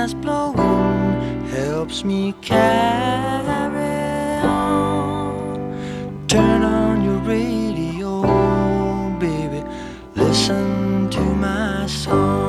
that's blowing helps me carry on. Turn on your radio, baby, listen to my song.